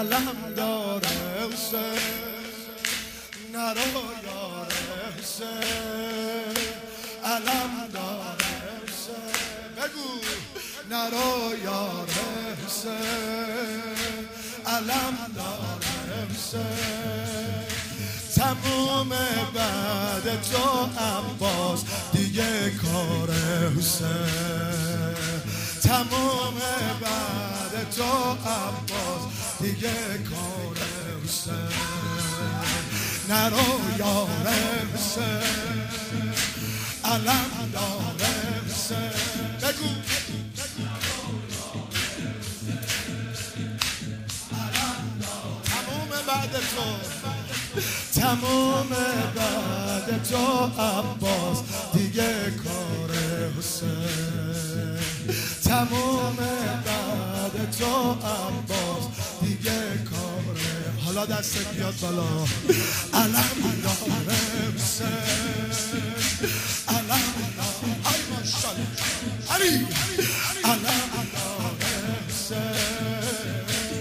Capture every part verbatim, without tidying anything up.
علم داره حسین، نرو یار حسین، علم داره حسین، بگو نرو یار حسین، علم داره حسین. تموم بعد تو عباس دیگه کار حسین، تموم بعد تو عباس دیگه کار حسین، نرو یار حسین، علم داره حسین، بگو تموم بعد تو، تموم بعد تو عباس دیگه کار حسین، تموم بعد تو عباس دیگه کار. حالا دستت بیاد بالا، علم داره حسین، علم داره، ای ماشاءالله علی، علم داره حسین.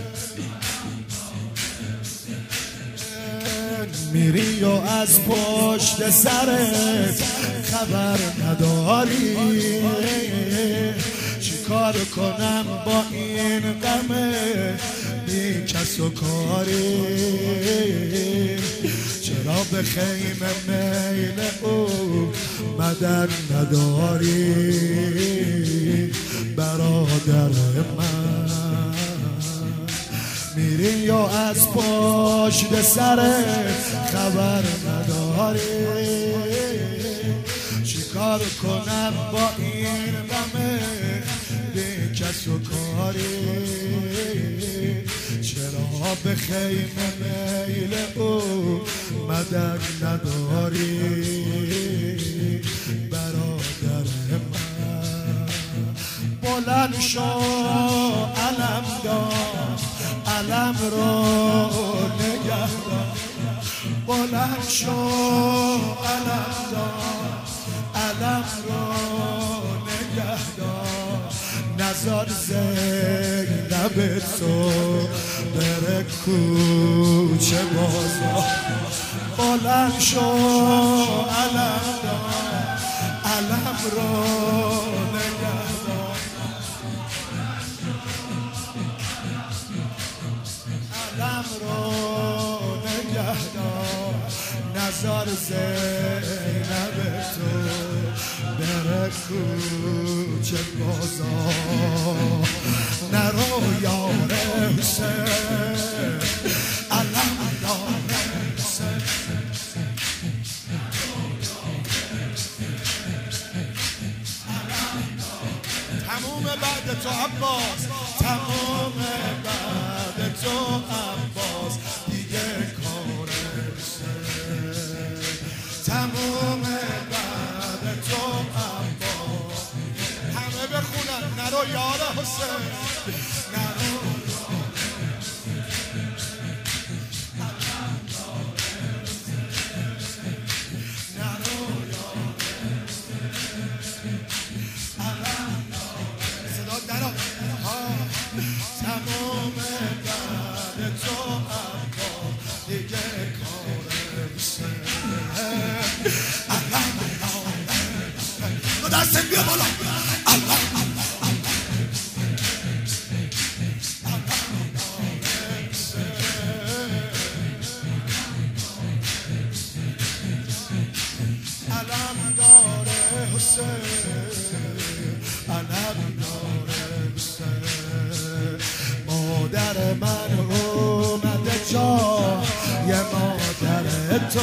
میری و از پشت سرت خبر نداری، چی کار کنم با این غم بی کس و کاری، چرا به خیمه میل او مدد نداری برادر من. میری یا از پشت سرت خبر نداری، چی کار کنم با این غم بی کس و کاری، چرا به خیمه میل او مدد نداری برادر من. بلند شو علم دار، علم رو نگه دار، بلند شو علم دار، علم رو نگه دار، نزار زینب تو بره کوچه بازار. بلند شو علم دار، علم رو نگه دار، علم رو نگه دار، نزار زینب تو بره کوچه بازار. نرو یار حسین، علم داره حسین، تموم بعد تو عباس، تموم بعد تو عباس دیگه کار حسین، تموم بعد تو عباس. همه بخونن نرو یار حسین، نرو تمام بعد تو عباس دیگه کار حسین، علم داره حسین. دستت بیا بالا، علم علم داره حسین، علم داره حسین. مادر من اومده جای مادر تو،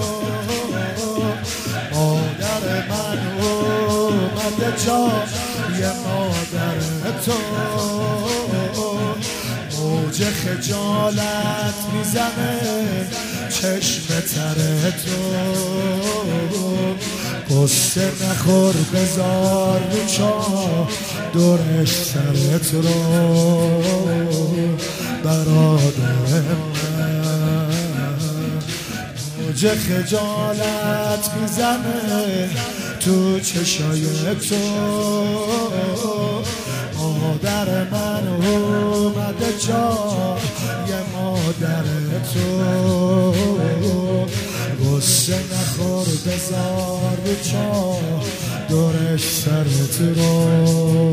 مادر من اومده جای مادر تو، موج خجالت میزنه چشم تر تو، قصه نخور بذار رو چاه دورش سرت رو برادر من. موج خجالت میزنه تو چشای تو، مادر من اومده جای قصه نخور بذار رو چاه دورش سرت رو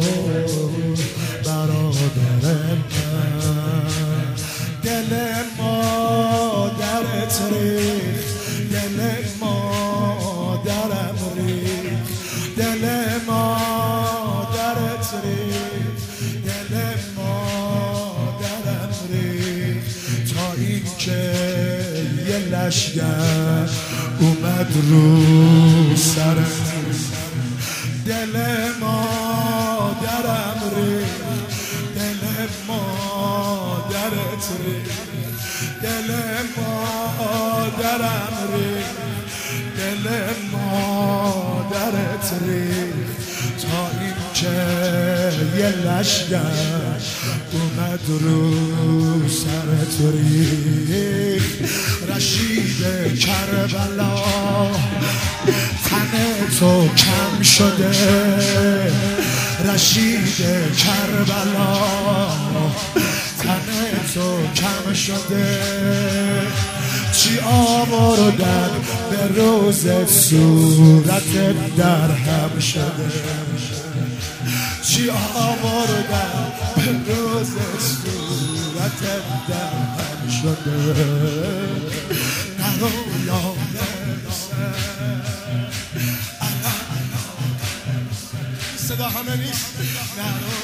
برادر من دل مادرت ریخ دل مادرم ریخ دل مادرت ریخ دل مادرم ریخ تا این که یه لشگر اومد رو سرم دل مادرم ریخ دل مادرت ریخ دل مادرم ریخ دل مادرت ریخ تا این که یه لشگر اومد رو سرت ریخ رشید کربلا تن تو کم شده رشید کربلا تن تو کم شده چی آوردن به روز صورت در هم شده چی آوردن به روز صورت در هم شده نرو یادم صدا همه نیست نرو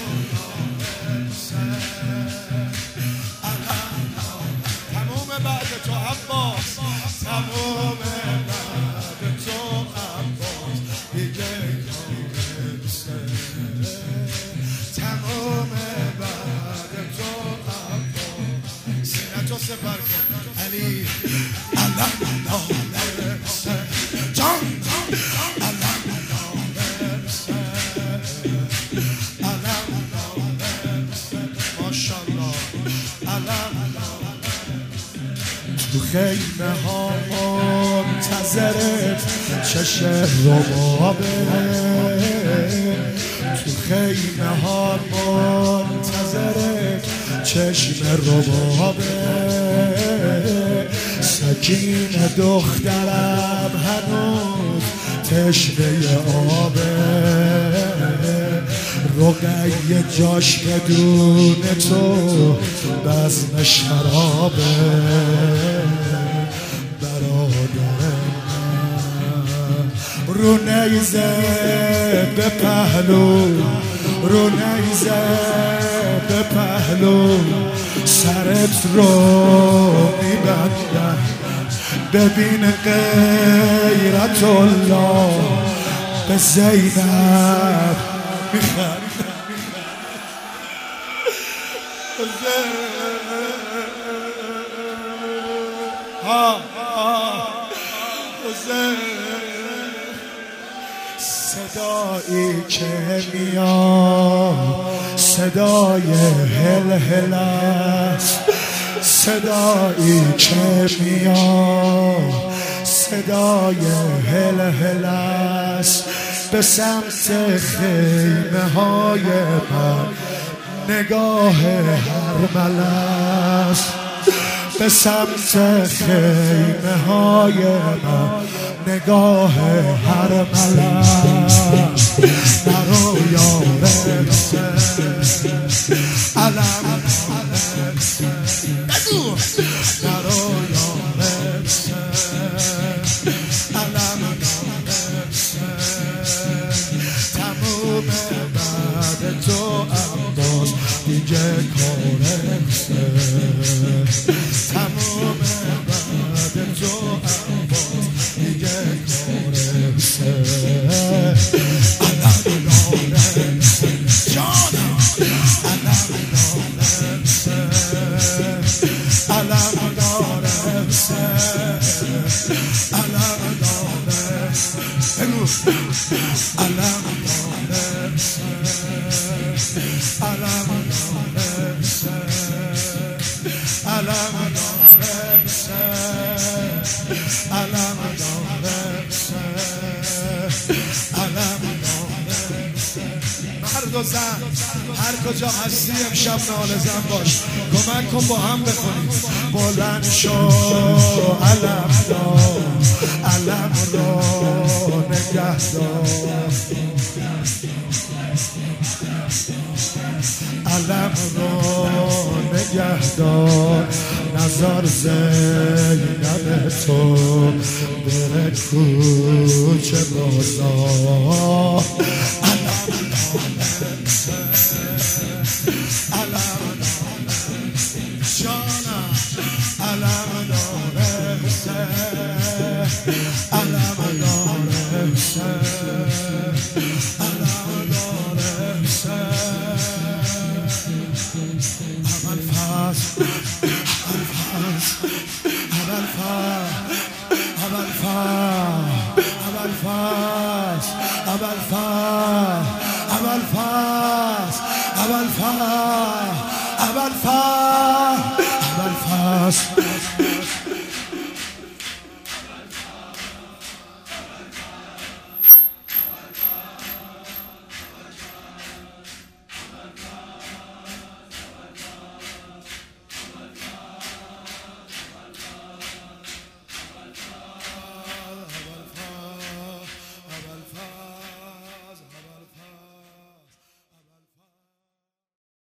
تموم بعد تو عباس تموم بعد تو عباس دیگه کاملسه تموم بعد تو عباس سینه تو سپر کن علی علم نامرسه جان علم نامرسه علم نامرسه ماشالله علم تو خیمه ها منتظرت چشم ربابه تو خیمه ها منتظرت چشم ربابه سکین دخترم هنوز تشنه آبه رقیه جاش بدون تو بزم شرابه برادر من رو نیزه به پهلو رو نیزه به پهلو سرت رو میبندم ببین غیرت الله به زینب میخند ها صدایی که میاد صدای هل هل است صدایی که میاد صدای هل هل است به سمت خیمه های من نگاه هرمل است به سمت خیمه های من نگاه هرمل است نرو یارم علم بگو نرو یارم علم تموم بعد تو عباس دیگه کارمسه تموم بعد تو عباس دیگه کارمسه علم دارمسه جانم علم دارمسه علم دارمسه علم دارمسه بگو علم دارمسه علم دارمسه علم دارمسه علم دارمسه علم دارمسه مردم و زن هر کجا هستی امشب ناله زن باش، کمک کن با هم بخونیم. بلند شو علم دار، علم را نگه دار، علم را نگه دار. نظر زینب تو بره کوچه بازار. علم نالمسه، علم نالمسه جانم، علم نالمسه، علم نالمسه، علم نالمسه. اول فصل، اول فصل، اول فصل، اول فصل، اول فصل، اول فصل، اول فصل، اول فصل.